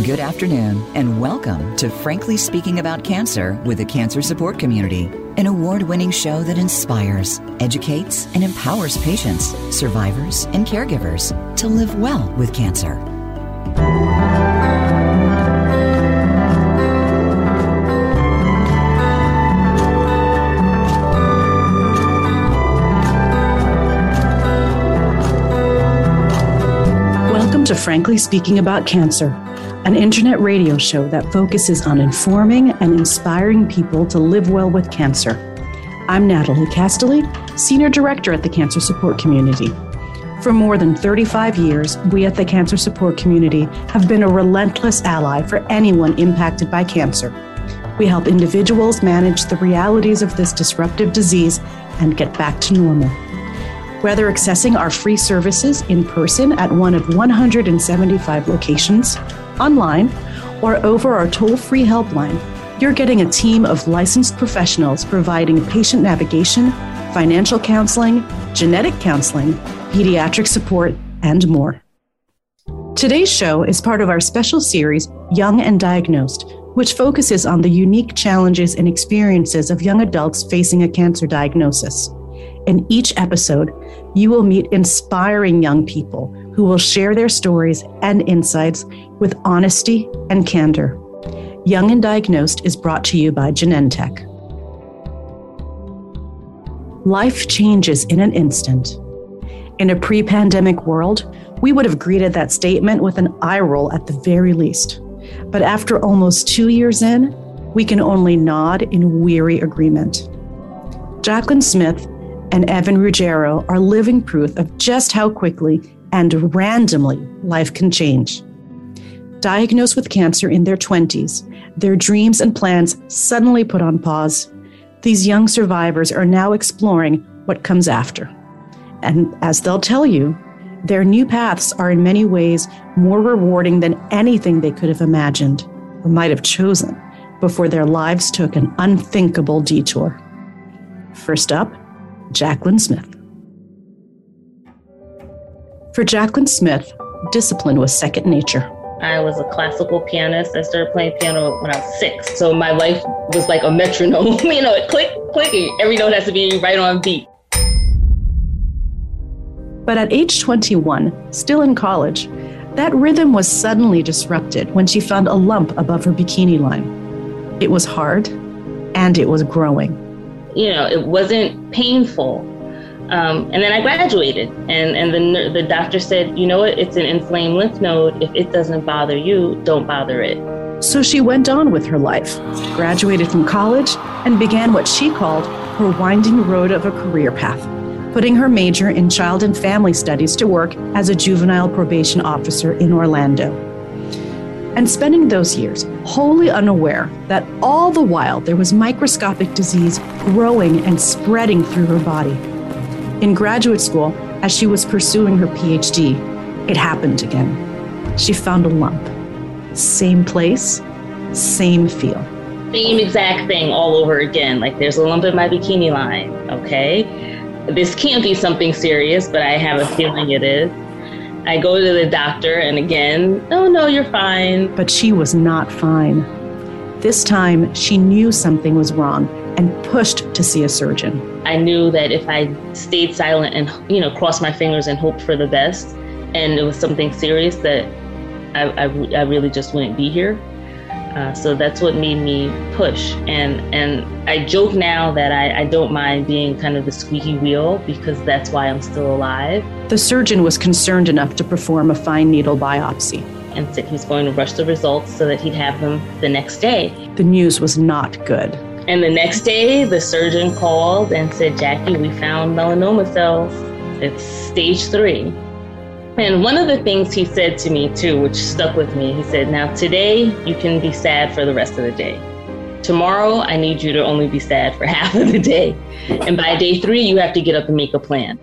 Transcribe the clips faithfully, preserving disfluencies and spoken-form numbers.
Good afternoon, and welcome to Frankly Speaking About Cancer with the Cancer Support Community, an award-winning show that inspires, educates, and empowers patients, survivors, and caregivers to live well with cancer. Welcome to Frankly Speaking About Cancer, an internet radio show that focuses on informing and inspiring people to live well with cancer. I'm Natalie Castelli, Senior Director at the Cancer Support Community. For more than thirty-five years, we at the Cancer Support Community have been a relentless ally for anyone impacted by cancer. We help individuals manage the realities of this disruptive disease and get back to normal. Whether accessing our free services in person at one of one hundred seventy-five locations, online, or over our toll-free helpline, you're getting a team of licensed professionals providing patient navigation, financial counseling, genetic counseling, pediatric support, and more. Today's show is part of our special series, Young and Diagnosed, which focuses on the unique challenges and experiences of young adults facing a cancer diagnosis. In each episode, you will meet inspiring young people who will share their stories and insights with honesty and candor. Young and Diagnosed is brought to you by Genentech. Life changes in an instant. In a pre-pandemic world, we would have greeted that statement with an eye roll at the very least. But after almost two years in, we can only nod in weary agreement. Jacqueline Smith and Evan Ruggiero are living proof of just how quickly and randomly life can change. Diagnosed with cancer in their twenties, their dreams and plans suddenly put on pause. These young survivors are now exploring what comes after. And as they'll tell you, their new paths are in many ways more rewarding than anything they could have imagined or might have chosen before their lives took an unthinkable detour. First up, Jacqueline Smith. For Jacqueline Smith, discipline was second nature. I was a classical pianist. I started playing piano when I was six. So my life was like a metronome. You know, click, clicking. Every note has to be right on beat. But at age twenty-one, still in college, that rhythm was suddenly disrupted when she found a lump above her bikini line. It was hard, and it was growing. You know, it wasn't painful. Um, and then I graduated, and, and the the doctor said, you know what, it's an inflamed lymph node. If it doesn't bother you, don't bother it. So she went on with her life, graduated from college, and began what she called her winding road of a career path, putting her major in child and family studies to work as a juvenile probation officer in Orlando. And spending those years wholly unaware that all the while there was microscopic disease growing and spreading through her body. In graduate school, as she was pursuing her P H D, it happened again. She found a lump. Same place, same feel. Same exact thing all over again. Like, there's a lump in my bikini line, okay? This can't be something serious, but I have a feeling it is. I go to the doctor, and again, oh no, you're fine. But she was not fine. This time, she knew something was wrong and pushed to see a surgeon. I knew that if I stayed silent and, you know, crossed my fingers and hoped for the best, and it was something serious, that I, I, I really just wouldn't be here. Uh, so that's what made me push. And and I joke now that I, I don't mind being kind of the squeaky wheel, because that's why I'm still alive. The surgeon was concerned enough to perform a fine needle biopsy. And said he was going to rush the results so that he'd have them the next day. The news was not good. And the next day, the surgeon called and said, Jackie, we found melanoma cells. It's stage three. And one of the things he said to me, too, which stuck with me, he said, now today you can be sad for the rest of the day. Tomorrow, I need you to only be sad for half of the day. And by day three, you have to get up and make a plan.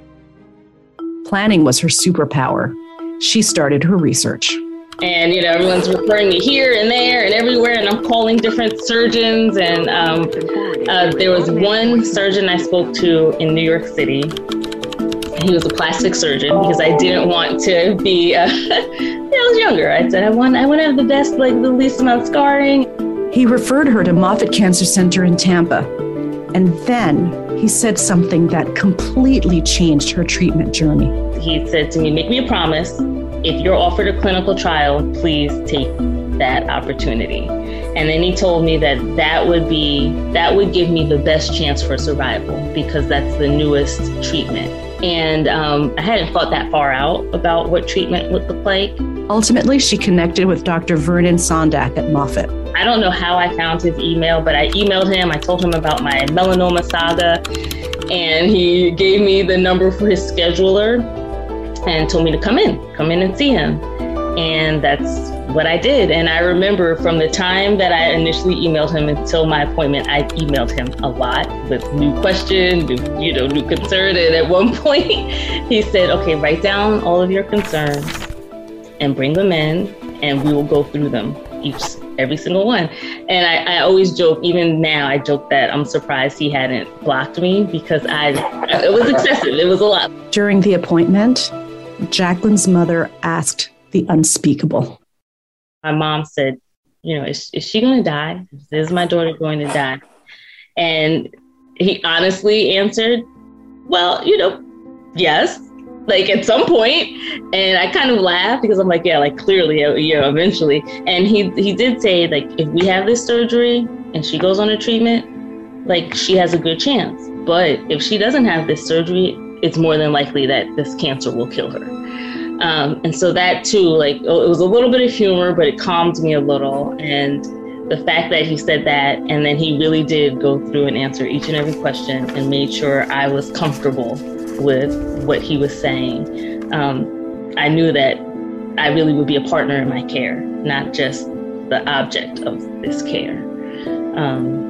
Planning was her superpower. She started her research. And, you know, everyone's referring me here and there and everywhere, and I'm calling different surgeons. And um, uh, there was one surgeon I spoke to in New York City. He was a plastic surgeon because I didn't want to be, uh, you know, was younger. I said, I want, I want to have the best, like the least amount of scarring. He referred her to Moffitt Cancer Center in Tampa. And then he said something that completely changed her treatment journey. He said to me, make me a promise. If you're offered a clinical trial, please take that opportunity. And then he told me that that would be, that would give me the best chance for survival because that's the newest treatment. And um, I hadn't thought that far out about what treatment would look like. Ultimately, she connected with Doctor Vernon Sondak at Moffitt. I don't know how I found his email, but I emailed him. I told him about my melanoma saga, and he gave me the number for his scheduler and told me to come in, come in and see him. And that's what I did. And I remember from the time that I initially emailed him until my appointment, I emailed him a lot with new questions, new, you know, new concern. And at one point he said, okay, write down all of your concerns and bring them in and we will go through them each, every single one. And I, I always joke, even now I joke that I'm surprised he hadn't blocked me because I, it was excessive. It was a lot. During the appointment, Jacqueline's mother asked the unspeakable. My mom said, you know, is, is she going to die? Is my daughter going to die? And he honestly answered, well, you know, yes, like at some point. And I kind of laughed because I'm like, yeah, like clearly, you know, eventually. And he, he did say, like, if we have this surgery and she goes on a treatment, like she has a good chance. But if she doesn't have this surgery, it's more than likely that this cancer will kill her. Um, and so that too, like, it was a little bit of humor, but it calmed me a little. And the fact that he said that, and then he really did go through and answer each and every question and made sure I was comfortable with what he was saying. Um, I knew that I really would be a partner in my care, not just the object of this care. Um,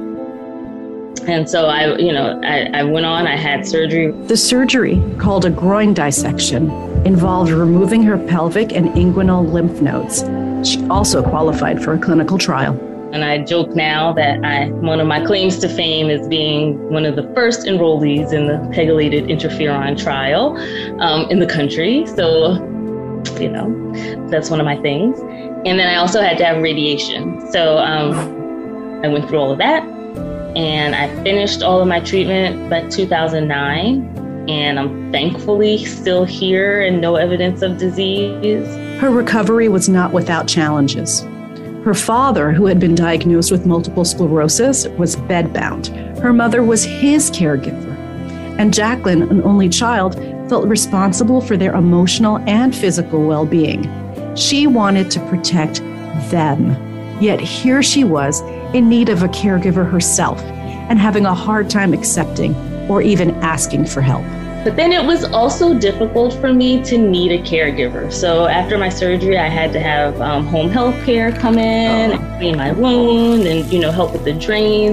And so I, you know, I, I went on, I had surgery. The surgery, called a groin dissection, involved removing her pelvic and inguinal lymph nodes. She also qualified for a clinical trial. And I joke now that I, one of my claims to fame is being one of the first enrollees in the pegylated interferon trial um, in the country. So, you know, that's one of my things. And then I also had to have radiation. So um, I went through all of that. And I finished all of my treatment by two thousand nine, and I'm thankfully still here and no evidence of disease. Her recovery was not without challenges. Her father, who had been diagnosed with multiple sclerosis, was bedbound. Her mother was his caregiver. And Jacqueline, an only child, felt responsible for their emotional and physical well-being. She wanted to protect them. Yet here she was, in need of a caregiver herself and having a hard time accepting or even asking for help. But then it was also difficult for me to need a caregiver. So after my surgery, I had to have um, home health care come in, and clean my wound and, you know, help with the drains.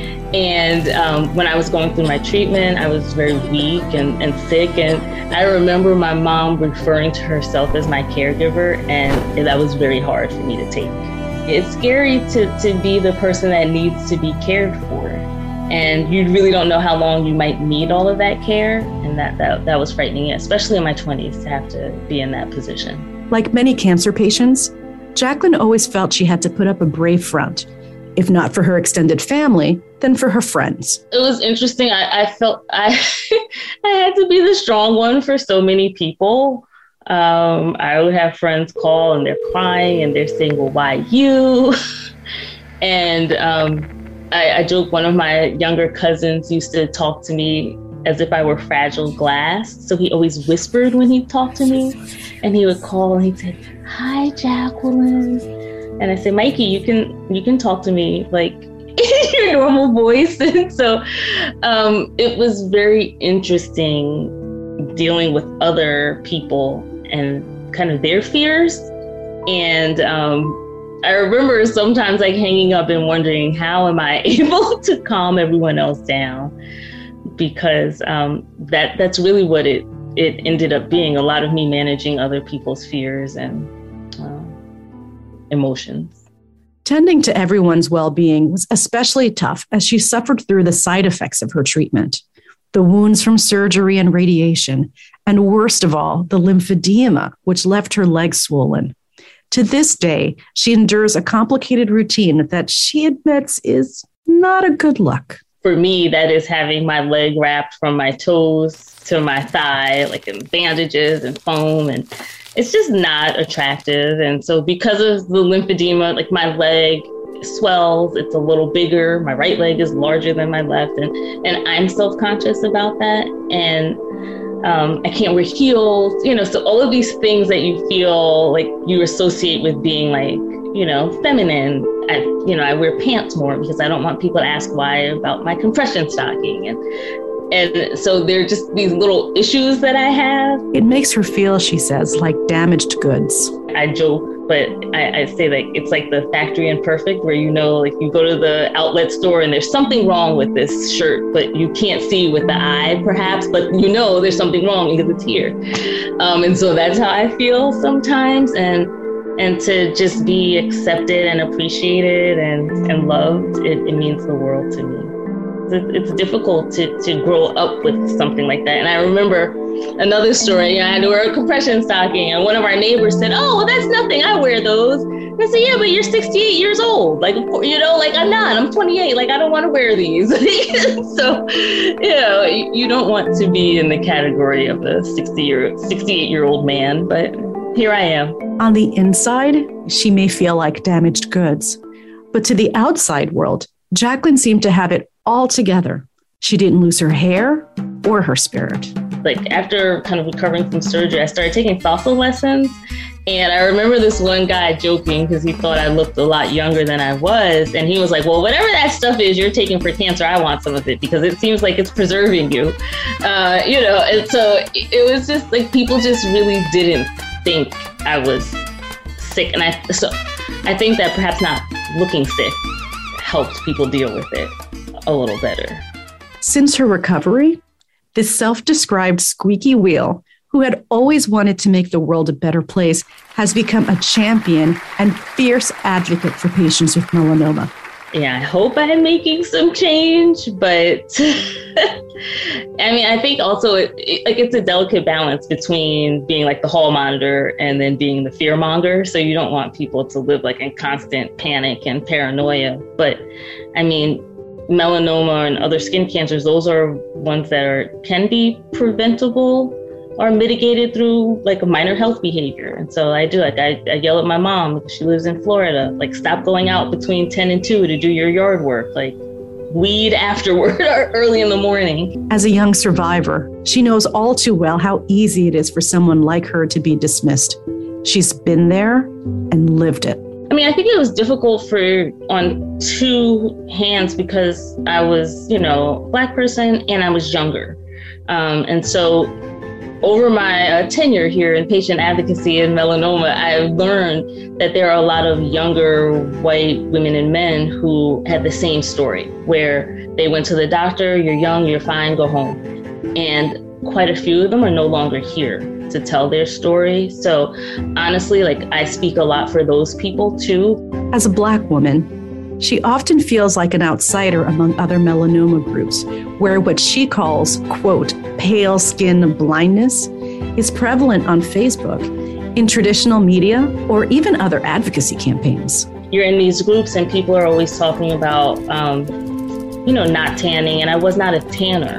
And um, when I was going through my treatment, I was very weak and, and sick. And I remember my mom referring to herself as my caregiver, and that was very hard for me to take. It's scary to, to be the person that needs to be cared for. And you really don't know how long you might need all of that care. And that, that, that was frightening, especially in my twenties, to have to be in that position. Like many cancer patients, Jacqueline always felt she had to put up a brave front. If not for her extended family, then for her friends. It was interesting. I, I felt I, I had to be the strong one for so many people. Um, I would have friends call and they're crying and they're saying, well, why you? and um, I, I joke, one of my younger cousins used to talk to me as if I were fragile glass. So he always whispered when he talked to me, and he would call and he'd say, hi, Jacqueline. And I say, Mikey, you can, you can talk to me like in your normal voice. And so um, it was very interesting dealing with other people and kind of their fears. And um, I remember sometimes like hanging up and wondering, how am I able to calm everyone else down? Because um, that that's really what it, it ended up being, a lot of me managing other people's fears and uh, emotions. Tending to everyone's well-being was especially tough as she suffered through the side effects of her treatment. The wounds from surgery and radiation, and worst of all, the lymphedema, which left her legs swollen. To this day, she endures a complicated routine that she admits is not a good look. For me, that is having my leg wrapped from my toes to my thigh, like in bandages and foam, and it's just not attractive. And so because of the lymphedema, like my leg swells, it's a little bigger. My right leg is larger than my left, and and I'm self-conscious about that. And um, I can't wear heels, you know, so all of these things that you feel like you associate with being like, you know, feminine. I, you know, I wear pants more because I don't want people to ask why about my compression stocking. And And so there are just these little issues that I have. It makes her feel, she says, like damaged goods. I joke, but I, I say like it's like the factory imperfect, where, you know, like you go to the outlet store and there's something wrong with this shirt, but you can't see with the eye perhaps, but you know there's something wrong because it's here. Um, and so that's how I feel sometimes. And and to just be accepted and appreciated and, and loved, it, it means the world to me. It's difficult to, to grow up with something like that. And I remember another story. You know, I had to wear a compression stocking, and one of our neighbors said, "Oh, well, that's nothing. I wear those." And I said, "Yeah, but you're sixty-eight years old. Like, you know, like I'm not. I'm twenty-eight. Like, I don't want to wear these." So, you know, you don't want to be in the category of the sixty-year, sixty-eight-year-old man, but here I am. On the inside, she may feel like damaged goods, but to the outside world, Jacqueline seemed to have it all together. She didn't lose her hair or her spirit. Like after kind of recovering from surgery, I started taking salsa lessons. And I remember this one guy joking because he thought I looked a lot younger than I was. And he was like, "Well, whatever that stuff is you're taking for cancer, I want some of it because it seems like it's preserving you." Uh, you know, and so it was just like people just really didn't think I was sick. And I so I think that perhaps not looking sick helped people deal with it a little better. Since her recovery, this self-described squeaky wheel, who had always wanted to make the world a better place, has become a champion and fierce advocate for patients with melanoma. Yeah, I hope I'm making some change, but I mean, I think also it, it, like it's a delicate balance between being like the hall monitor and then being the fear monger. So you don't want people to live like in constant panic and paranoia. But I mean, melanoma and other skin cancers, those are ones that are can be preventable or mitigated through like a minor health behavior. And so I do, like I, I yell at my mom because she lives in Florida, like stop going out between ten and two to do your yard work, like weed afterward or early in the morning. As a young survivor, she knows all too well how easy it is for someone like her to be dismissed. She's been there and lived it. I mean, I think it was difficult for on two hands because I was, you know, a Black person and I was younger. Um, and so over my uh, tenure here in patient advocacy in melanoma, I've learned that there are a lot of younger white women and men who had the same story, where they went to the doctor, you're young, you're fine, go home. And quite a few of them are no longer here to tell their story. So honestly, like I speak a lot for those people too. As a Black woman, she often feels like an outsider among other melanoma groups, where what she calls, quote, pale skin blindness is prevalent on Facebook, in traditional media, or even other advocacy campaigns. You're in these groups and people are always talking about, um, you know, not tanning, and I was not a tanner.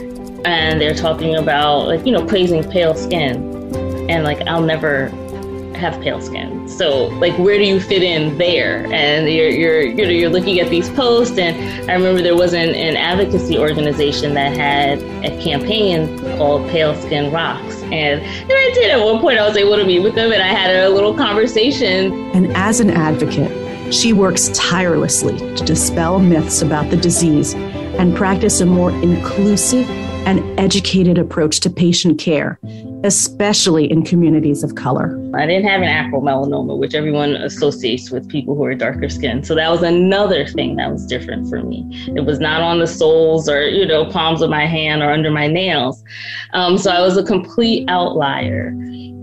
And they're talking about, like, you know, praising pale skin. And, like, I'll never have pale skin. So, like, where do you fit in there? And you're you're you know, you're looking at these posts. And I remember there was an, an advocacy organization that had a campaign called Pale Skin Rocks. And, and I did at one point, I was able to meet with them and I had a little conversation. And as an advocate, she works tirelessly to dispel myths about the disease and practice a more inclusive and educated approach to patient care, especially in communities of color. I didn't have an acromelanoma, which everyone associates with people who are darker skinned. So that was another thing that was different for me. It was not on the soles or, you know, palms of my hand or under my nails. Um, so I was a complete outlier.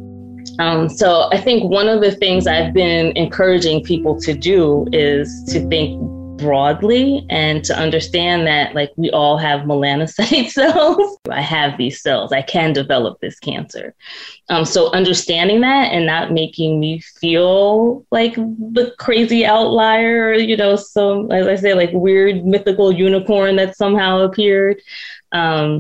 Um, so I think one of the things I've been encouraging people to do is to think broadly and to understand that like we all have melanocyte cells. I have these cells. I can develop this cancer. Um, so understanding that and not making me feel like the crazy outlier, you know, some, as I say, like weird mythical unicorn that somehow appeared. Um,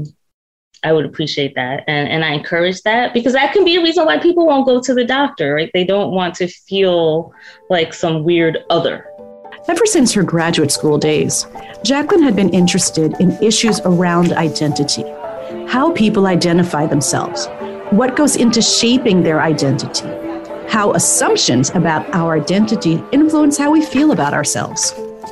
I would appreciate that. And, and I encourage that because that can be a reason why people won't go to the doctor, right? They don't want to feel like some weird other. Ever since her graduate school days, Jacqueline had been interested in issues around identity, how people identify themselves, what goes into shaping their identity, how assumptions about our identity influence how we feel about ourselves.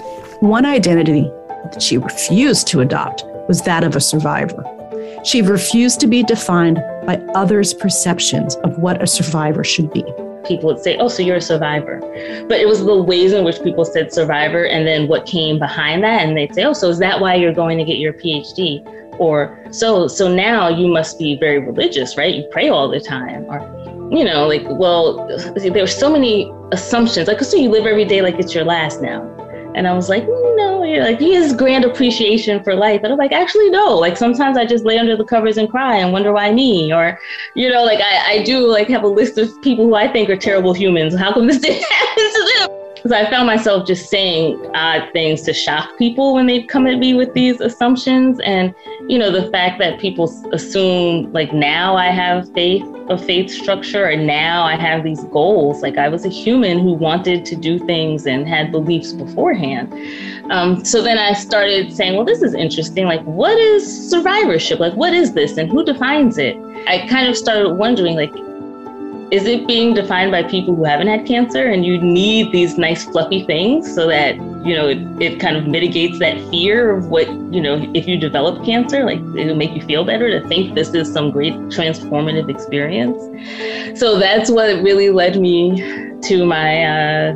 One identity that she refused to adopt was that of a survivor. She refused to be defined by others' perceptions of what a survivor should be. People would say, oh, so you're a survivor. But it was the ways in which people said survivor and then what came behind that. And they'd say, oh, so is that why you're going to get your P H D? Or so so now you must be very religious, right? You pray all the time. Or, you know, like, well, there were so many assumptions. Like, so you live every day like it's your last now. And I was like, no, you're like, he has grand appreciation for life. And I'm like, actually, no. Like sometimes I just lay under the covers and cry and wonder why me, or, you know, like I, I do like have a list of people who I think are terrible humans. How come this didn't happen to them? Because I found myself just saying odd things to shock people when they come at me with these assumptions. And, you know, the fact that people assume like now I have faith, a faith structure, or now I have these goals. Like I was a human who wanted to do things and had beliefs beforehand. Um, so then I started saying, well, this is interesting. Like, what is survivorship? Like, what is this and who defines it? I kind of started wondering, like, is it being defined by people who haven't had cancer and you need these nice fluffy things so that, you know, it, it kind of mitigates that fear of what, you know, if you develop cancer, like it'll make you feel better to think this is some great transformative experience. So that's what really led me to my uh,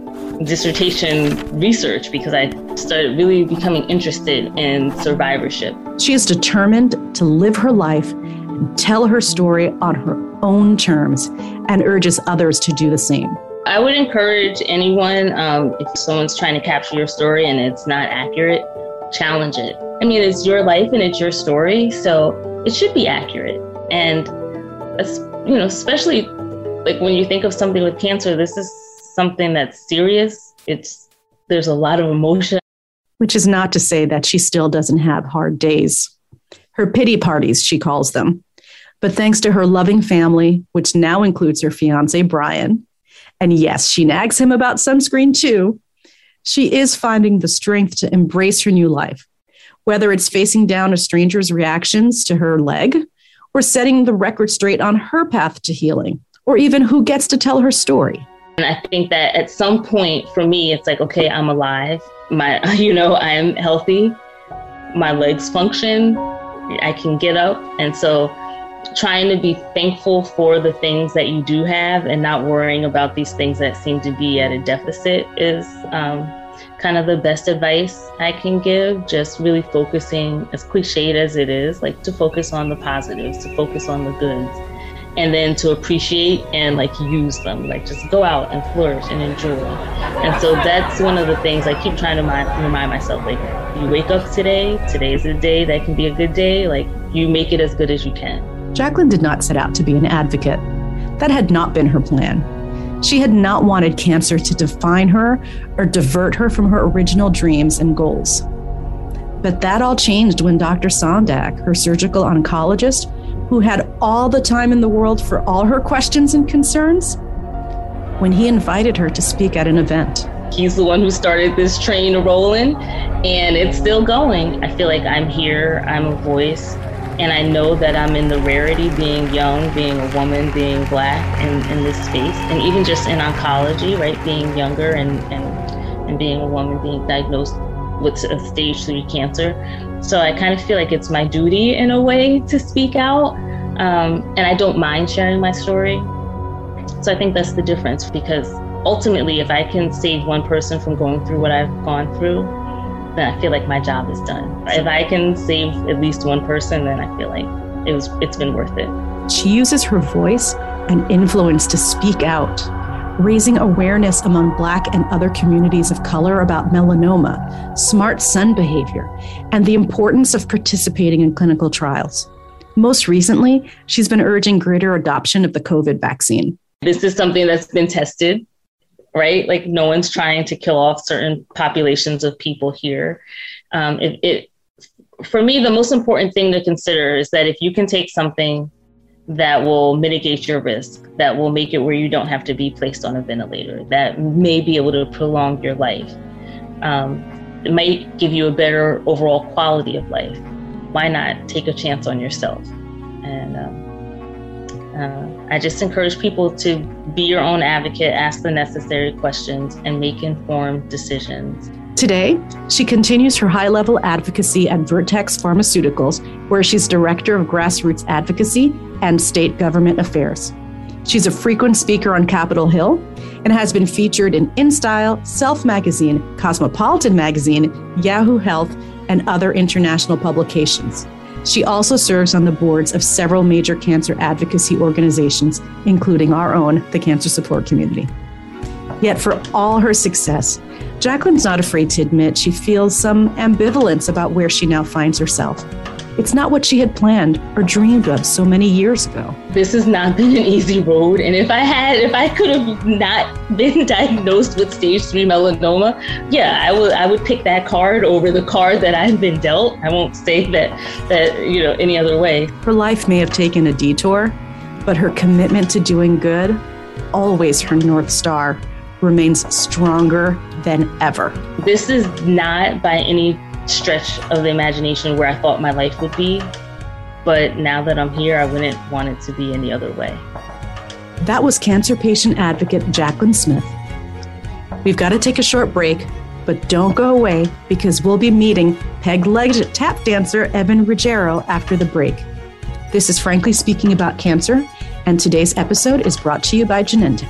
dissertation research, because I started really becoming interested in survivorship. She is determined to live her life and tell her story on her own terms and urges others to do the same. I would encourage anyone, um, if someone's trying to capture your story and it's not accurate, challenge it. I mean, it's your life and it's your story, so it should be accurate. And, you know, especially like when you think of something with cancer, this is something that's serious. It's, there's a lot of emotion. Which is not to say that she still doesn't have hard days. Her pity parties, she calls them. But thanks to her loving family, which now includes her fiance, Brian, and yes, she nags him about sunscreen too, she is finding the strength to embrace her new life, whether it's facing down a stranger's reactions to her leg, or setting the record straight on her path to healing, or even who gets to tell her story. And I think that at some point for me, it's like, okay, I'm alive. My, you know, I'm healthy. My legs function. I can get up. And so trying to be thankful for the things that you do have and not worrying about these things that seem to be at a deficit is um, kind of the best advice I can give. Just really focusing, as cliched as it is, like to focus on the positives, to focus on the goods, and then to appreciate and like use them, like just go out and flourish and enjoy. And so that's one of the things I keep trying to remind, remind myself, like you wake up today, today's a day that can be a good day, like you make it as good as you can. Jacqueline did not set out to be an advocate. That had not been her plan. She had not wanted cancer to define her or divert her from her original dreams and goals. But that all changed when Doctor Sondak, her surgical oncologist, who had all the time in the world for all her questions and concerns, when he invited her to speak at an event. He's the one who started this train rolling, and it's still going. I feel like I'm here, I'm a voice, and I know that I'm in the rarity, being young, being a woman, being Black in, in this space, and even just in oncology, right, being younger and, and, and being a woman, being diagnosed with a stage three cancer. So I kind of feel like it's my duty in a way to speak out, um, and I don't mind sharing my story. So I think that's the difference, because ultimately, if I can save one person from going through what I've gone through, then I feel like my job is done. If I can save at least one person, then I feel like it was, it's been worth it. She uses her voice and influence to speak out, raising awareness among Black and other communities of color about melanoma, smart sun behavior, and the importance of participating in clinical trials. Most recently, she's been urging greater adoption of the COVID vaccine. This is something that's been tested, right? Like no one's trying to kill off certain populations of people here. Um, it, it, for me, the most important thing to consider is that if you can take something that will mitigate your risk, that will make it where you don't have to be placed on a ventilator, that may be able to prolong your life, um, it might give you a better overall quality of life. Why not take a chance on yourself? And um, uh, I just encourage people to be your own advocate, ask the necessary questions, and make informed decisions. Today, she continues her high-level advocacy at Vertex Pharmaceuticals, where she's Director of Grassroots Advocacy and State Government Affairs. She's a frequent speaker on Capitol Hill and has been featured in InStyle, Self Magazine, Cosmopolitan Magazine, Yahoo Health, and other international publications. She also serves on the boards of several major cancer advocacy organizations, including our own, the Cancer Support Community. Yet for all her success, Jacqueline's not afraid to admit she feels some ambivalence about where she now finds herself. It's not what she had planned or dreamed of so many years ago. This has not been an easy road. And if I had, if I could have not been diagnosed with stage three melanoma, yeah, I would, I would pick that card over the card that I've been dealt. I won't say that, that, you know, any other way. Her life may have taken a detour, but her commitment to doing good, always her North Star, remains stronger than ever. This is not by any stretch of the imagination where I thought my life would be, but now that I'm here, I wouldn't want it to be any other way. That was cancer patient advocate Jacqueline Smith. We've got to take a short break, but don't go away because we'll be meeting peg-legged tap dancer Evan Ruggiero after the break. This is Frankly Speaking About Cancer, and today's episode is brought to you by Genentech.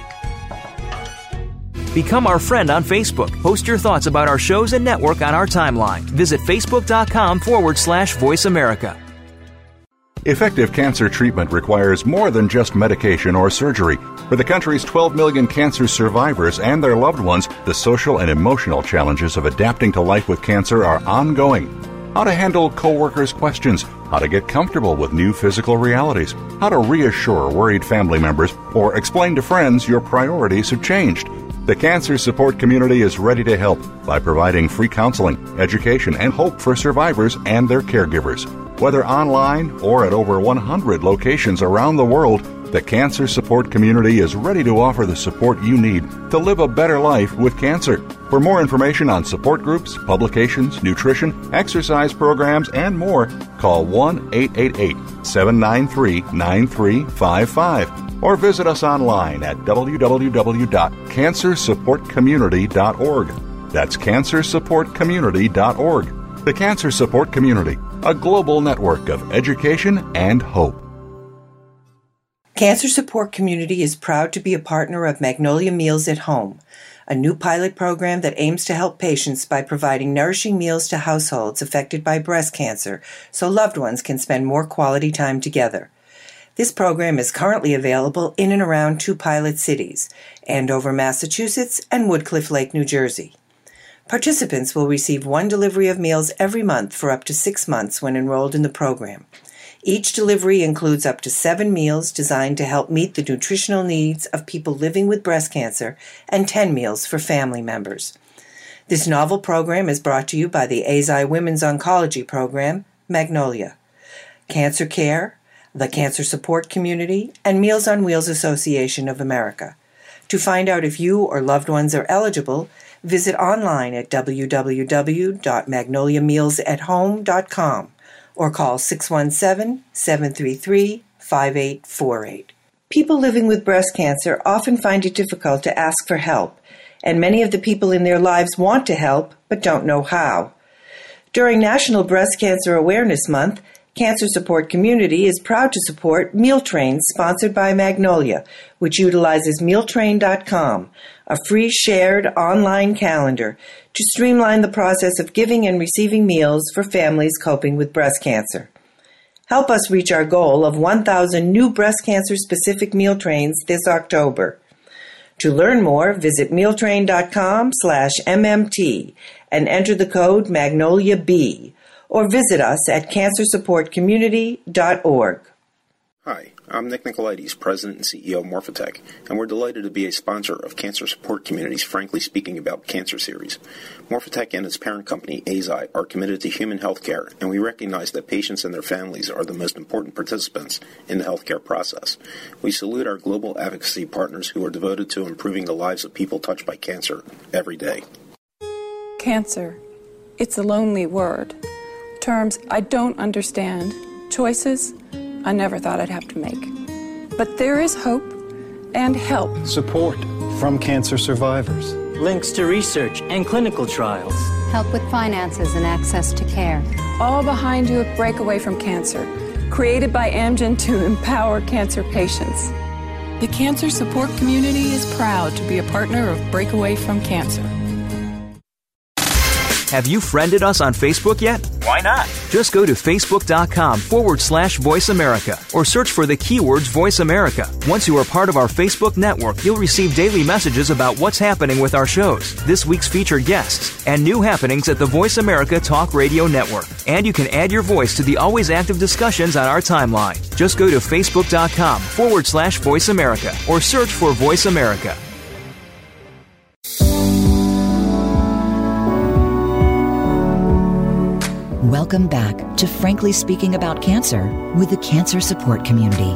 Become our friend on Facebook. Post your thoughts about our shows and network on our timeline. Visit facebook.com forward slash Voice America. Effective cancer treatment requires more than just medication or surgery. For the country's twelve million cancer survivors and their loved ones, the social and emotional challenges of adapting to life with cancer are ongoing. How to handle coworkers' questions, how to get comfortable with new physical realities, how to reassure worried family members, or explain to friends your priorities have changed. The Cancer Support Community is ready to help by providing free counseling, education, and hope for survivors and their caregivers. Whether online or at over one hundred locations around the world, the Cancer Support Community is ready to offer the support you need to live a better life with cancer. For more information on support groups, publications, nutrition, exercise programs, and more, call one eight eight eight, seven nine three, nine three five five or visit us online at w w w dot cancer support community dot org. That's cancer support community dot org. The Cancer Support Community, a global network of education and hope. Cancer Support Community is proud to be a partner of Magnolia Meals at Home, a new pilot program that aims to help patients by providing nourishing meals to households affected by breast cancer so loved ones can spend more quality time together. This program is currently available in and around two pilot cities, Andover, Massachusetts, and Woodcliff Lake, New Jersey. Participants will receive one delivery of meals every month for up to six months when enrolled in the program. Each delivery includes up to seven meals designed to help meet the nutritional needs of people living with breast cancer and ten meals for family members. This novel program is brought to you by the A Z I Women's Oncology Program, Magnolia, Cancer Care, the Cancer Support Community, and Meals on Wheels Association of America. To find out if you or loved ones are eligible, visit online at w w w dot magnolia meals at home dot com or call six one seven, seven three three, five eight four eight. People living with breast cancer often find it difficult to ask for help, and many of the people in their lives want to help but don't know how. During National Breast Cancer Awareness Month, Cancer Support Community is proud to support Meal Train, sponsored by Magnolia, which utilizes meal train dot com, a free shared online calendar to streamline the process of giving and receiving meals for families coping with breast cancer. Help us reach our goal of one thousand new breast cancer-specific meal trains this October. To learn more, visit mealtrain.com slash MMT and enter the code Magnolia B, or visit us at cancer support community dot org. Hi, I'm Nick Nicolaides, President and C E O of Morphotek, and we're delighted to be a sponsor of Cancer Support Community's Frankly Speaking About Cancer series. Morphotek and its parent company, Eisai, are committed to human health care, and we recognize that patients and their families are the most important participants in the healthcare process. We salute our global advocacy partners who are devoted to improving the lives of people touched by cancer every day. Cancer. It's a lonely word. Terms I don't understand. Choices I never thought I'd have to make. But there is hope and help. Support from cancer survivors. Links to research and clinical trials. Help with finances and access to care. All behind you at Breakaway from Cancer, created by Amgen to empower cancer patients. The Cancer Support Community is proud to be a partner of Breakaway from Cancer. Have you friended us on Facebook yet? Why not? Just go to facebook.com forward slash Voice America or search for the keywords Voice America. Once you are part of our Facebook network, you'll receive daily messages about what's happening with our shows, this week's featured guests, and new happenings at the Voice America Talk Radio Network. And you can add your voice to the always active discussions on our timeline. Just go to facebook.com forward slash Voice America or search for Voice America. Welcome back to Frankly Speaking About Cancer with the Cancer Support Community.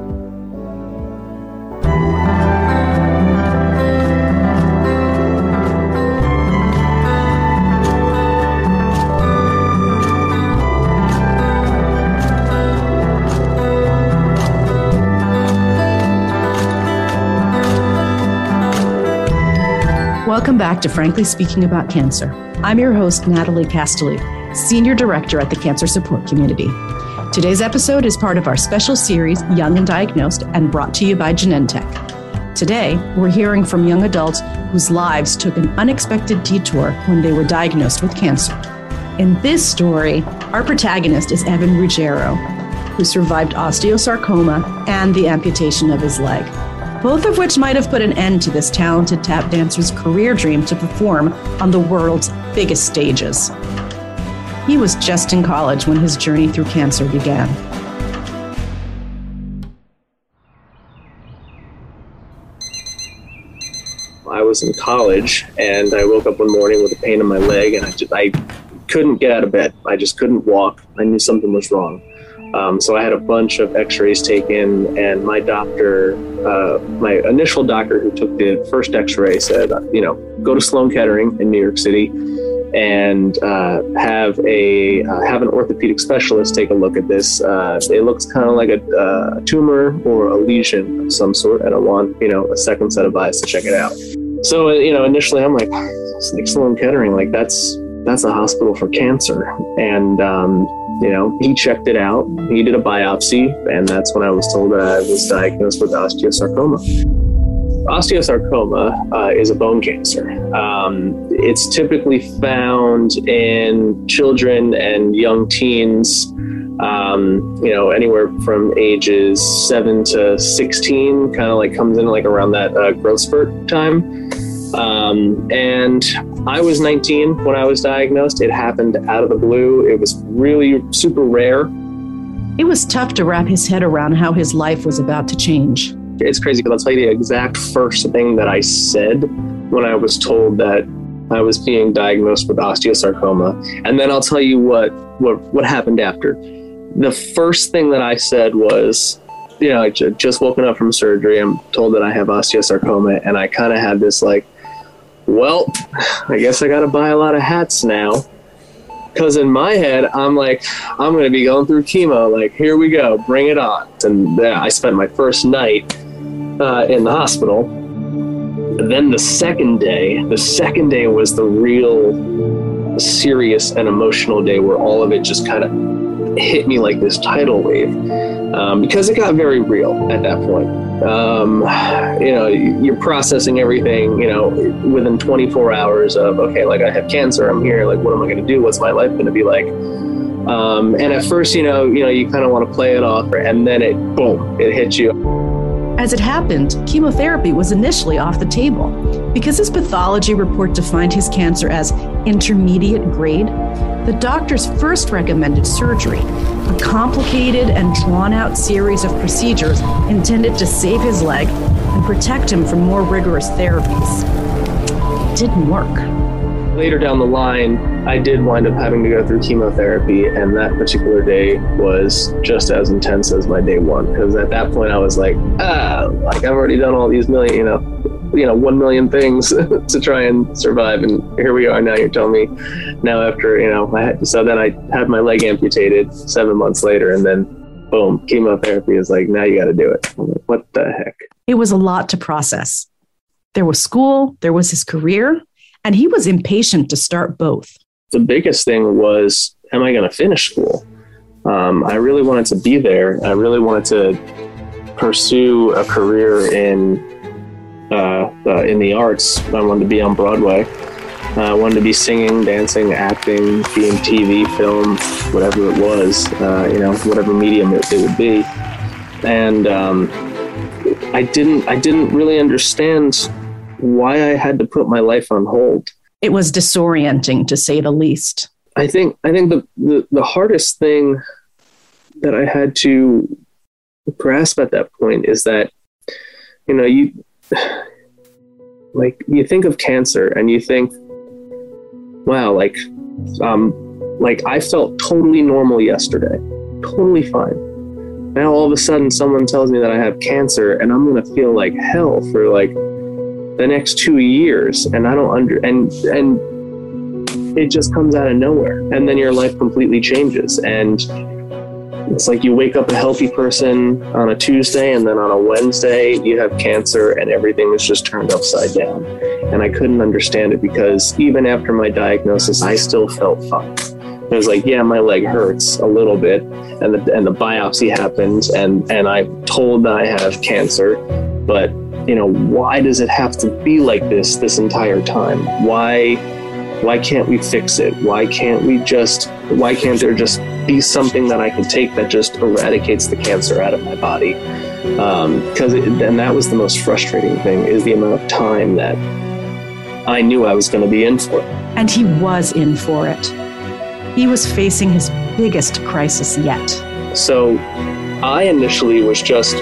Welcome back to Frankly Speaking About Cancer. I'm your host, Natalie Castelli, Senior Director at the Cancer Support Community. Today's episode is part of our special series, Young and Diagnosed, and brought to you by Genentech. Today, we're hearing from young adults whose lives took an unexpected detour when they were diagnosed with cancer. In this story, our protagonist is Evan Ruggiero, who survived osteosarcoma and the amputation of his leg, both of which might have put an end to this talented tap dancer's career dream to perform on the world's biggest stages. He was just in college when his journey through cancer began. I was in college and I woke up one morning with a pain in my leg and I just, I couldn't get out of bed. I just couldn't walk. I knew something was wrong. Um, so I had a bunch of x-rays taken, and my doctor, uh, my initial doctor who took the first x-ray said, you know, go to Sloan Kettering in New York City and uh, have a uh, have an orthopedic specialist take a look at this. Uh, it looks kind of like a, uh, a tumor or a lesion of some sort, and I want, you know, a second set of eyes to check it out. So, you know, initially I'm like, it's like Sloan Kettering, like that's that's a hospital for cancer. And, um, you know, he checked it out. He did a biopsy, and that's when I was told that I was diagnosed with osteosarcoma. Osteosarcoma uh, is a bone cancer. Um, it's typically found in children and young teens, um, you know, anywhere from ages seven to sixteen, kind of like comes in like around that uh, growth spurt time. Um, and I was nineteen when I was diagnosed. It happened out of the blue. It was really super rare. It was tough to wrap his head around how his life was about to change. It's crazy because I'll tell you the exact first thing that I said when I was told that I was being diagnosed with osteosarcoma. And then I'll tell you what, what, what happened after. The first thing that I said was, you know, I just woken up from surgery. I'm told that I have osteosarcoma. And I kind of had this like, well, I guess I got to buy a lot of hats now. Because in my head, I'm like, I'm going to be going through chemo. Like, here we go. Bring it on. And yeah, I spent my first night uh, in the hospital. And then the second day, the second day was the real serious and emotional day where all of it just kind of hit me like this tidal wave. Um, because it got very real at that point. Um, you know, you're processing everything, you know, within twenty-four hours of, okay, like I have cancer, I'm here, like, what am I going to do? What's my life going to be like? Um, and at first, you know, you know, you kind of want to play it off, and then it, boom, it hits you. As it happened, chemotherapy was initially off the table. Because his pathology report defined his cancer as intermediate grade, the doctors first recommended surgery, a complicated and drawn-out series of procedures intended to save his leg and protect him from more rigorous therapies. It didn't work. Later down the line, I did wind up having to go through chemotherapy, and that particular day was just as intense as my day one. Because at that point, I was like, ah, like I've already done all these million, you know, you know, one million things to try and survive, and here we are now. You're telling me now after, you know, I had, so then I had my leg amputated seven months later, and then boom, chemotherapy is like, now you got to do it. I'm like, what the heck? It was a lot to process. There was school, there was his career, and he was impatient to start both. The biggest thing was, am I going to finish school? Um, I really wanted to be there. I really wanted to pursue a career in uh, uh, in the arts. I wanted to be on Broadway. Uh, I wanted to be singing, dancing, acting, being T V, film, whatever it was, uh, you know, whatever medium it, it would be. And um, I didn't, I didn't really understand why I had to put my life on hold. It was disorienting, to say the least. I think I think the, the, the hardest thing that I had to grasp at that point is that, you know, you like you think of cancer and you think, wow, like um like I felt totally normal yesterday, totally fine. Now all of a sudden someone tells me that I have cancer and I'm gonna feel like hell for like the next two years, and I don't under and and it just comes out of nowhere, and then your life completely changes. And it's like you wake up a healthy person on a Tuesday, and then on a Wednesday you have cancer, and everything is just turned upside down. And I couldn't understand it, because even after my diagnosis, I still felt fine. It was like, yeah, my leg hurts a little bit, and the and the biopsy happened, and and I'm told that I have cancer, but you know, why does it have to be like this this entire time? Why, why can't we fix it? Why can't we just, why can't there just be something that I can take that just eradicates the cancer out of my body? Um, because, and that was the most frustrating thing, is the amount of time that I knew I was going to be in for. And he was in for it. He was facing his biggest crisis yet. So I initially was just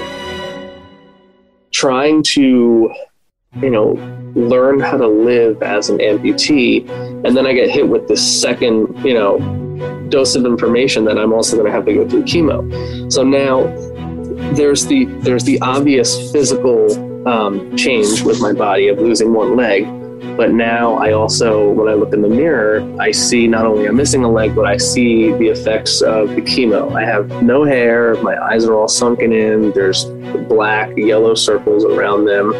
trying to, you know, learn how to live as an amputee. And then I get hit with this second, you know, dose of information that I'm also going to have to go through chemo. So now there's the, there's the obvious physical um, change with my body of losing one leg. But now I also, when I look in the mirror, I see not only I'm missing a leg, but I see the effects of the chemo. I have no hair. My eyes are all sunken in. There's black, yellow circles around them.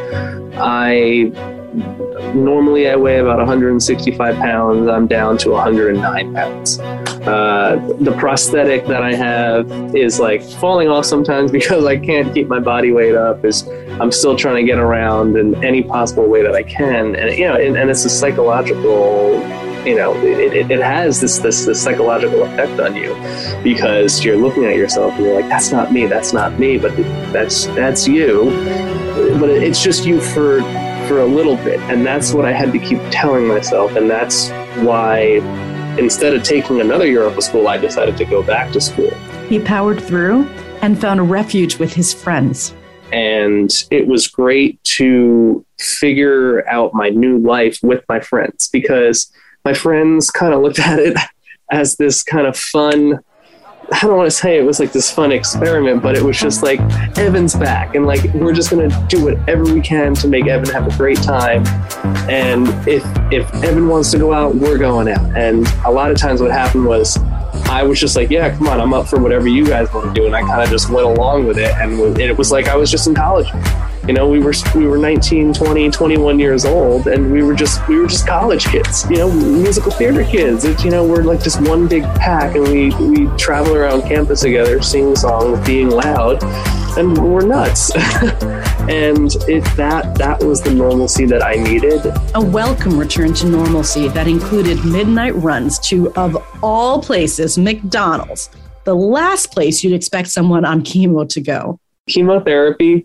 I normally I weigh about one hundred sixty-five pounds. I'm down to one hundred nine pounds. Uh, the prosthetic that I have is like falling off sometimes because I can't keep my body weight up. Is I'm still trying to get around in any possible way that I can, and you know, and, and it's a psychological, you know, it, it, it has this, this this psychological effect on you, because you're looking at yourself and you're like, that's not me, that's not me, but that's that's you, but it's just you for for a little bit, and that's what I had to keep telling myself, and that's why instead of taking another year off of school, I decided to go back to school. He powered through and found a refuge with his friends. And it was great to figure out my new life with my friends, because my friends kind of looked at it as this kind of fun, I don't want to say it was like this fun experiment, but it was just like, Evan's back, and like, we're just going to do whatever we can to make Evan have a great time. And if, if Evan wants to go out, we're going out. And a lot of times what happened was I was just like, yeah, come on, I'm up for whatever you guys want to do. And I kind of just went along with it. And it was like I was just in college. You know, we were we were nineteen, twenty, twenty-one years old, and we were just we were just college kids, you know, musical theater kids. It, you know, we're like just one big pack, and we we travel around campus together, singing songs, being loud, and we're nuts. And it that that was the normalcy that I needed. A welcome return to normalcy that included midnight runs to, of all places, McDonald's, the last place you'd expect someone on chemo to go. Chemotherapy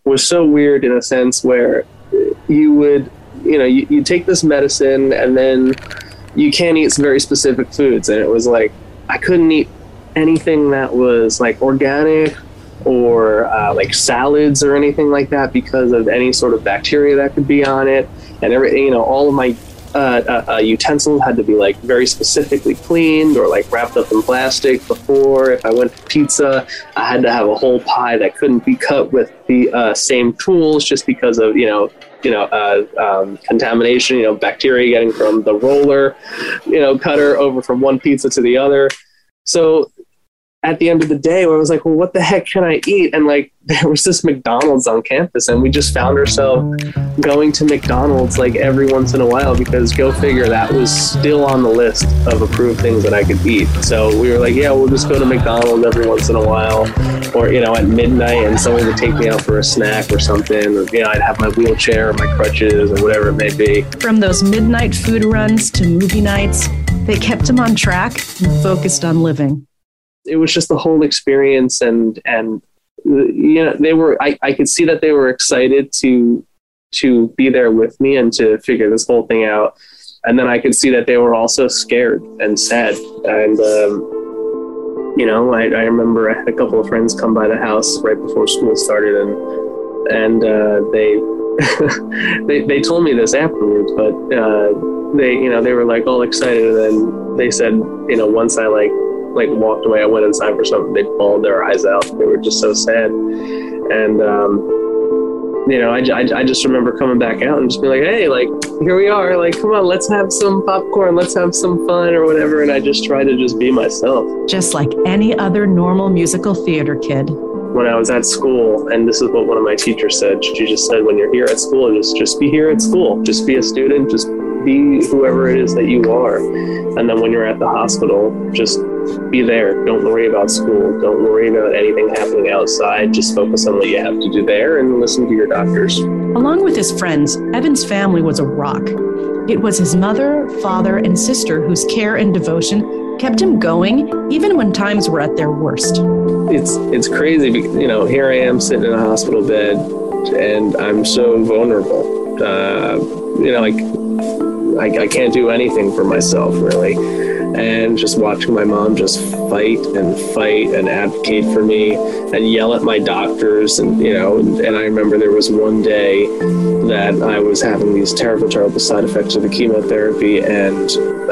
was so weird in a sense where you would, you know, you, you take this medicine and then you can't eat some very specific foods. And it was like, I couldn't eat anything that was like organic or uh, like salads or anything like that because of any sort of bacteria that could be on it. And every, you know, all of my uh, uh, uh, utensils had to be like very specifically cleaned or like wrapped up in plastic before. If I went to pizza, I had to have a whole pie that couldn't be cut with the uh, same tools just because of, you know, you know, uh, um, contamination, you know, bacteria getting from the roller, you know, cutter over from one pizza to the other. So at the end of the day, where I was like, well, what the heck can I eat? And like, there was this McDonald's on campus, and we just found ourselves going to McDonald's like every once in a while because go figure, that was still on the list of approved things that I could eat. So we were like, yeah, we'll just go to McDonald's every once in a while, or, you know, at midnight, and someone would take me out for a snack or something. Or, you know, I'd have my wheelchair or my crutches or whatever it may be. From those midnight food runs to movie nights, they kept him on track and focused on living. It was just the whole experience, and and you know, they were I, I could see that they were excited to to be there with me and to figure this whole thing out. And then I could see that they were also scared and sad. And um, you know, I, I remember I had a couple of friends come by the house right before school started, and and uh, they they they told me this afterwards, but uh, they you know they were like all excited, and then they said, you know, once I like. like walked away, I went inside for something, they bawled their eyes out. They were just so sad. And, um, you know, I, I, I just remember coming back out and just being like, hey, like, here we are. Like, come on, let's have some popcorn. Let's have some fun or whatever. And I just tried to just be myself. Just like any other normal musical theater kid. When I was at school, and this is what one of my teachers said, she just said, when you're here at school, just, just be here at school. Just be a student. Just be whoever it is that you are. And then when you're at the hospital, just be there. Don't worry about school. Don't worry about anything happening outside. Just focus on what you have to do there and listen to your doctors. Along with his friends, Evan's family was a rock. It was his mother, father, and sister whose care and devotion kept him going even when times were at their worst. It's it's crazy. You know, here I am sitting in a hospital bed, and I'm so vulnerable. Uh, you know, like I, I can't do anything for myself, really. And just watching my mom just fight and fight and advocate for me and yell at my doctors. And, you know, and, and I remember there was one day that I was having these terrible, terrible side effects of the chemotherapy. And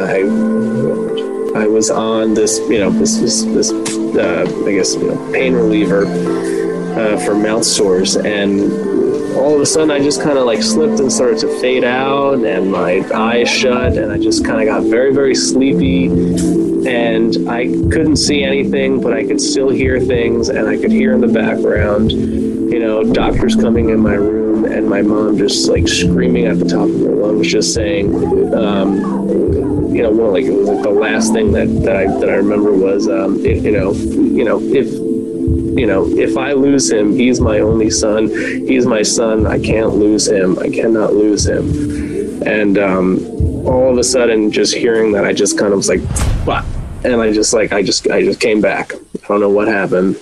I, I was on this, you know, this, this, this uh, I guess, you know, pain reliever uh, for mouth sores. And all of a sudden I just kind of like slipped and started to fade out, and my eyes shut, and I just kind of got very, very sleepy, and I couldn't see anything, but I could still hear things, and I could hear in the background, you know, doctors coming in my room, and my mom just like screaming at the top of her lungs, just saying, um, you know, well, like it was like the last thing that, that I that I remember was, um, it, you know, you know, if. You know, if I lose him, he's my only son. He's my son. I can't lose him. I cannot lose him. And um, all of a sudden, just hearing that, I just kind of was like, what? And I just like, I just, I just came back. I don't know what happened.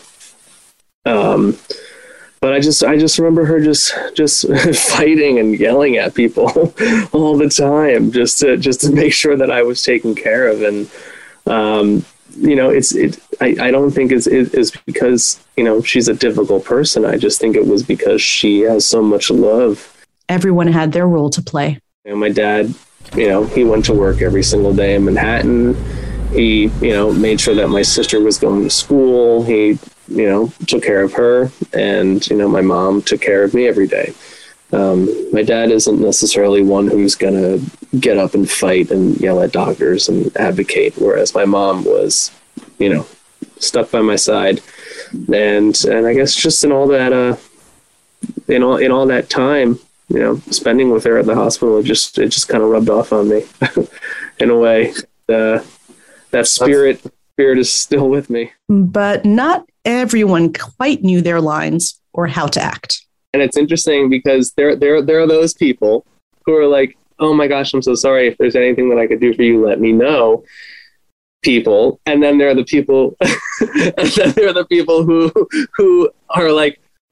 Um, but I just, I just remember her just, just fighting and yelling at people all the time, just to, just to make sure that I was taken care of. And, um, you know, it's, it, I, I don't think it's, it, it's because, you know, she's a difficult person. I just think it was because she has so much love. Everyone had their role to play. You know, my dad, you know, he went to work every single day in Manhattan. He, you know, made sure that my sister was going to school. He, you know, took care of her. And, you know, my mom took care of me every day. Um, my dad isn't necessarily one who's going to get up and fight and yell at doctors and advocate, whereas my mom was, you know, stuck by my side. And and I guess just in all that, uh, in all in all that time, you know, spending with her at the hospital, it just it just kind of rubbed off on me, in a way. Uh, that spirit spirit is still with me. But not everyone quite knew their lines or how to act. And it's interesting because there, there, there are those people who are like, oh my gosh, I'm so sorry. If there's anything that I could do for you, let me know. People. And then there are the people, and then there are the people who, who are like,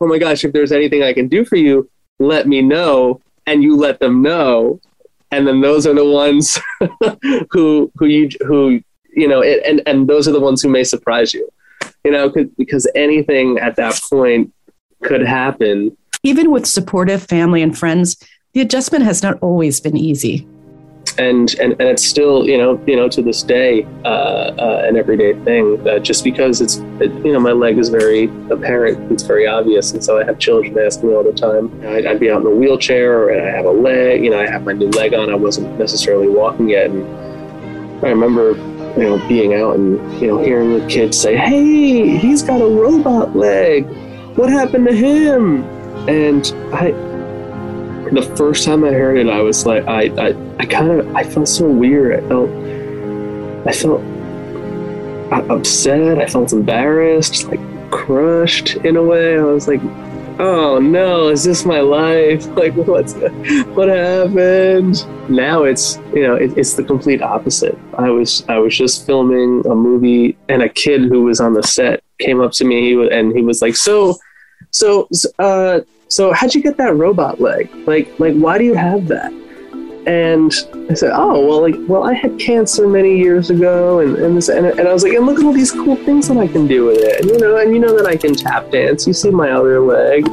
oh my gosh, if there's anything I can do for you, let me know. And you let them know. And then those are the ones who, who you, who, you know, it, and, and those are the ones who may surprise you, you know, cause, because anything at that point could happen. Even with supportive family and friends, the adjustment has not always been easy. And, and, and it's still, you know, you know, to this day, uh, uh, an everyday thing, uh, just because it's, it, you know, my leg is very apparent. It's very obvious. And so I have children ask me all the time. I'd, I'd be out in a wheelchair, or I have a leg, you know, I have my new leg on. I wasn't necessarily walking yet. And I remember, you know, being out and, you know, hearing the kids say, hey, he's got a robot leg. What happened to him? And I, the first time I heard it, I was like, I, I, I kind of, I felt so weird. I felt, I felt upset. I felt embarrassed, like crushed in a way. I was like, oh no, is this my life? Like, what's, what happened? Now it's, you know, it, it's the complete opposite. I was, I was just filming a movie, and a kid who was on the set came up to me, he was, and he was like, so, so, uh, So how'd you get that robot leg? Like, like, why do you have that? And I said, oh, well, like, well, I had cancer many years ago, and and, this, and and I was like, and look at all these cool things that I can do with it, and you know, and you know that I can tap dance. You see my other leg.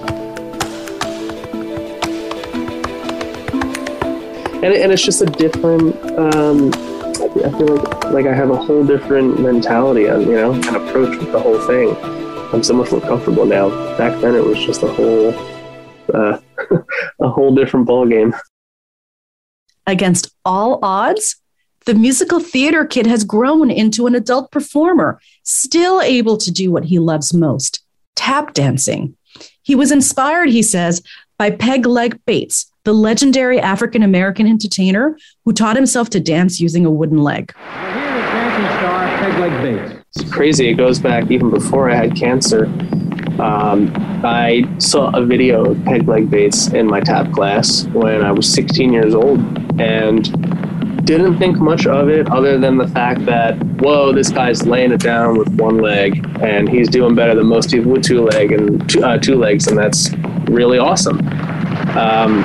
And and it's just a different. Um, I feel like like I have a whole different mentality on, you know, and approach with the whole thing. I'm so much more comfortable now. Back then, it was just a whole, uh, a whole different ballgame. Against all odds, the musical theater kid has grown into an adult performer, still able to do what he loves most, tap dancing. He was inspired, he says, by Peg Leg Bates, the legendary African-American entertainer who taught himself to dance using a wooden leg. Here is dancing star Peg Leg Bates. It's crazy. It goes back even before I had cancer. Um, I saw a video of Peg Leg Bates in my tap class when I was sixteen years old, and didn't think much of it other than the fact that, whoa, this guy's laying it down with one leg, and he's doing better than most people with two leg and two, uh, two legs, and that's really awesome. Um,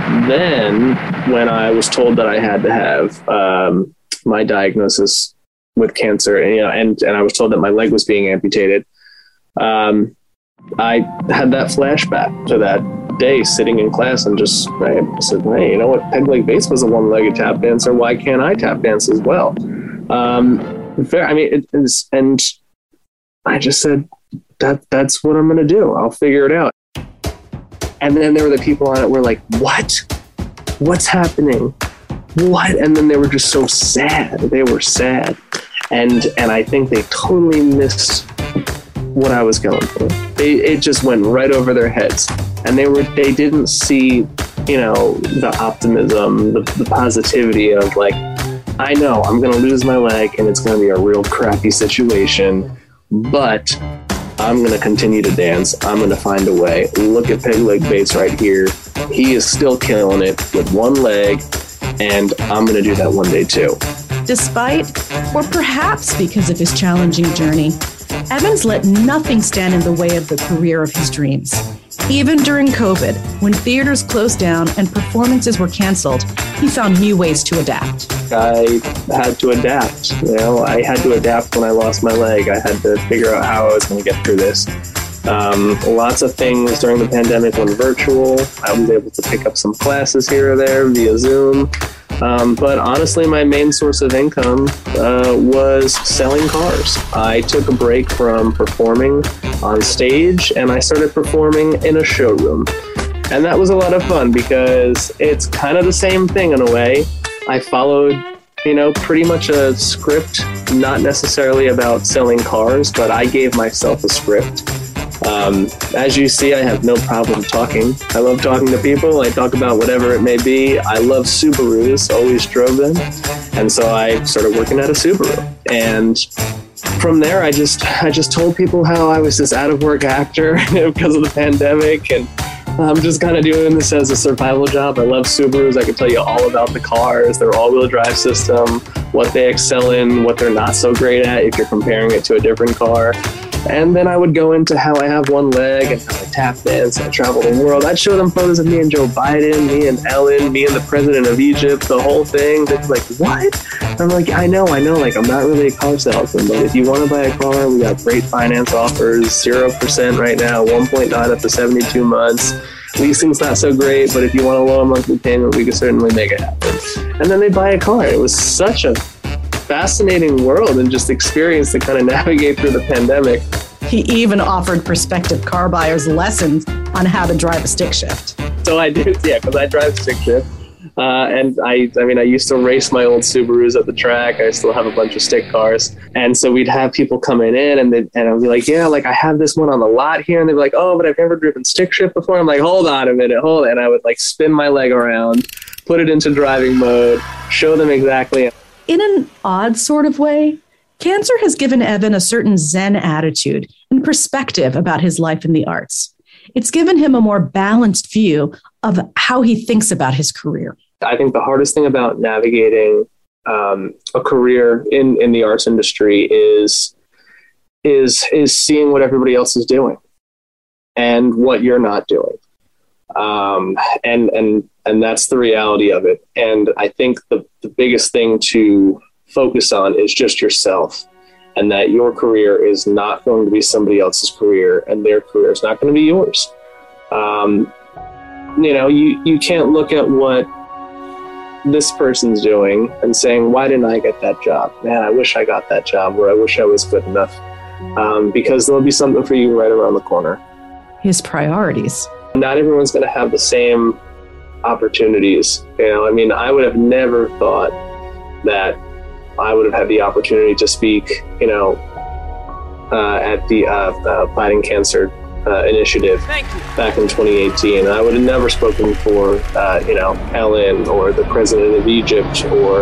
then, when I was told that I had to have um, my diagnosis with cancer, and, you know, and, and I was told that my leg was being amputated, um, I had that flashback to that day sitting in class, and just I said, hey, you know what? Peg Leg Bates was a one-legged tap dancer. Why can't I tap dance as well? Um, fair, I mean, it, it's, and I just said, that that's what I'm going to do. I'll figure it out. And then there were the people on it were like, what? What's happening? What? And then they were just so sad. They were sad. And and I think they totally missed what I was going for. They, it just went right over their heads. And they were they didn't see, you know, the optimism, the, the positivity of like, I know I'm going to lose my leg and it's going to be a real crappy situation, but I'm going to continue to dance. I'm going to find a way. Look at Peg Leg Bates right here. He is still killing it with one leg, and I'm going to do that one day too. Despite, or perhaps because of his challenging journey, Evans let nothing stand in the way of the career of his dreams. Even during COVID, when theaters closed down and performances were canceled, he found new ways to adapt. I had to adapt. You know, I had to adapt when I lost my leg. I had to figure out how I was going to get through this. Um, lots of things during the pandemic went virtual. I was able to pick up some classes here or there via Zoom. Um, but honestly, my main source of income uh, was selling cars. I took a break from performing on stage, and I started performing in a showroom. And that was a lot of fun because it's kind of the same thing in a way. I followed, you know, pretty much a script, not necessarily about selling cars, but I gave myself a script. Um, as you see, I have no problem talking. I love talking to people. I talk about whatever it may be. I love Subarus, always drove them. And so I started working at a Subaru. And from there, I just I just told people how I was this out-of-work actor because of the pandemic. And I'm just kind of doing this as a survival job. I love Subarus. I can tell you all about the cars, their all-wheel drive system, what they excel in, what they're not so great at if you're comparing it to a different car. And then I would go into how I have one leg and how I tap dance and I travel the world. I'd show them photos of me and Joe Biden, me and Ellen, me and the president of Egypt, the whole thing. They'd be like, what? I'm like, I know, I know. Like, I'm not really a car salesman, but if you want to buy a car, we got great finance offers, zero percent right now, one point nine up to seventy-two months. Leasing's not so great, but if you want a lower monthly payment, we can certainly make it happen. And then they buy a car. It was such a fascinating world and just experience to kind of navigate through the pandemic. He even offered prospective car buyers lessons on how to drive a stick shift. So I did, yeah, because I drive stick shift. Uh, and I, I mean, I used to race my old Subarus at the track. I still have a bunch of stick cars. And so we'd have people coming in and they, and I'd be like, yeah, like I have this one on the lot here. And they'd be like, oh, but I've never driven stick shift before. I'm like, hold on a minute, hold on. And I would like spin my leg around, put it into driving mode, show them exactly. In an odd sort of way, cancer has given Evan a certain Zen attitude and perspective about his life in the arts. It's given him a more balanced view of how he thinks about his career. I think the hardest thing about navigating um, a career in, in the arts industry is, is, is seeing what everybody else is doing and what you're not doing. Um, and, and, and that's the reality of it. And I think the, the biggest thing to focus on is just yourself, and that your career is not going to be somebody else's career and their career is not going to be yours. Um, you know, you, you can't look at what this person's doing and saying, why didn't I get that job? Man, I wish I got that job, or I wish I was good enough. Um, because there'll be something for you right around the corner. His priorities. Not everyone's going to have the same opportunities. You know, I mean, I would have never thought that I would have had the opportunity to speak, you know, uh, at the uh, uh, Fighting Cancer uh, Initiative back in twenty eighteen. I would have never spoken for, uh, you know, Ellen or the president of Egypt, or,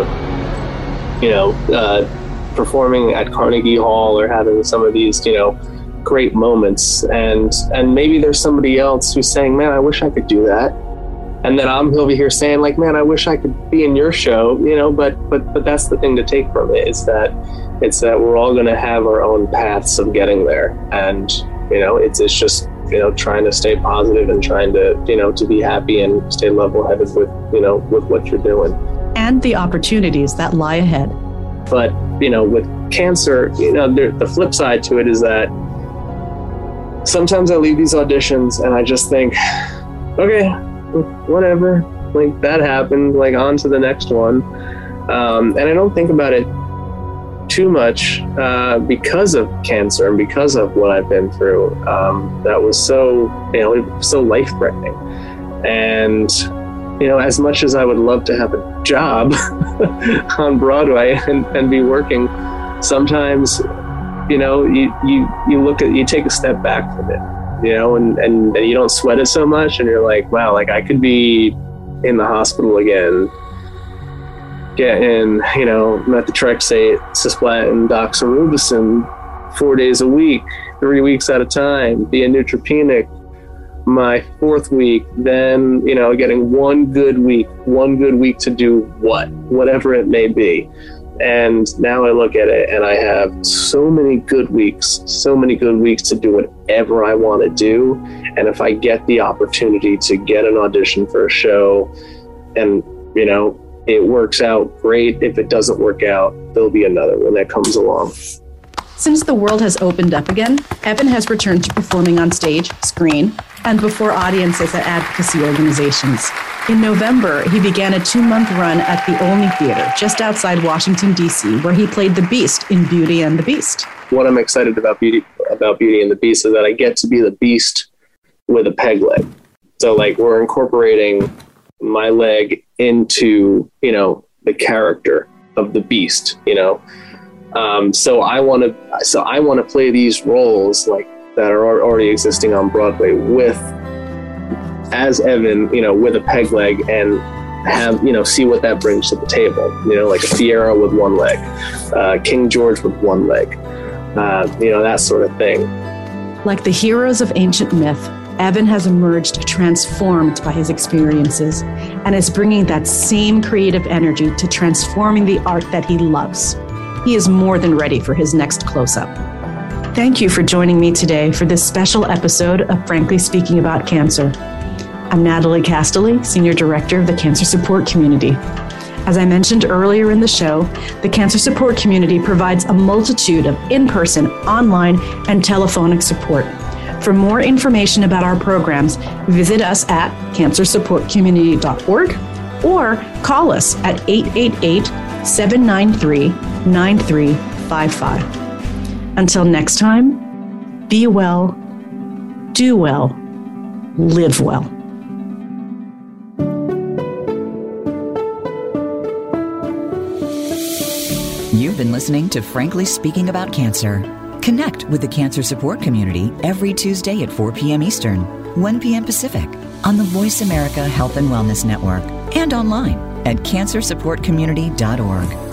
you know, uh, performing at Carnegie Hall, or having some of these, you know, great moments. And and maybe there's somebody else who's saying, man, I wish I could do that. And then I'm over here saying, like, man, I wish I could be in your show, you know, but but but that's the thing to take from it, is that it's that we're all going to have our own paths of getting there. And, you know, it's it's just, you know, trying to stay positive and trying to, you know, to be happy and stay level-headed with, you know, with what you're doing. And the opportunities that lie ahead. But, you know, with cancer, you know, there, the flip side to it is that sometimes I leave these auditions and I just think, okay, whatever, like that happened, like on to the next one. Um, and I don't think about it too much uh, because of cancer and because of what I've been through. Um, that was so, you know, so life-threatening. And, you know, as much as I would love to have a job on Broadway and, and be working, sometimes, you know, you, you, you look at, you take a step back from it. You know, and, and, and you don't sweat it so much, and you're like, wow, like I could be in the hospital again, getting, you know, methotrexate, cisplatin, doxorubicin four days a week, three weeks at a time, being neutropenic my fourth week, then, you know, getting one good week, one good week to do what, whatever it may be. And now I look at it and I have so many good weeks, so many good weeks to do whatever I want to do. And if I get the opportunity to get an audition for a show and, you know, it works out, great. If it doesn't work out, there'll be another one that comes along. Since the world has opened up again, Evan has returned to performing on stage, screen, and before audiences at advocacy organizations. In November, he began a two-month run at the Olney Theater, just outside Washington, D C, where he played the Beast in Beauty and the Beast. What I'm excited about Beauty, about Beauty and the Beast is that I get to be the Beast with a peg leg. So, like, we're incorporating my leg into, you know, the character of the Beast, you know. Um, so I want to, so I want to play these roles like that are already existing on Broadway with, as Evan, you know, with a peg leg, and have, you know, see what that brings to the table. You know, like a Fiero with one leg, uh, King George with one leg, uh, you know, that sort of thing. Like the heroes of ancient myth, Evan has emerged transformed by his experiences and is bringing that same creative energy to transforming the art that he loves. He is more than ready for his next close-up. Thank you for joining me today for this special episode of Frankly Speaking About Cancer. I'm Natalie Castelli, Senior Director of the Cancer Support Community. As I mentioned earlier in the show, the Cancer Support Community provides a multitude of in-person, online, and telephonic support. For more information about our programs, visit us at cancer support community dot org or call us at eight eight eight, seven nine three, nine three five five. Until next time, be well, do well, live well. You've been listening to Frankly Speaking About Cancer. Connect with the Cancer Support Community every Tuesday at four p.m. Eastern, one p.m. Pacific on the Voice America Health and Wellness Network and online at cancer support community dot org.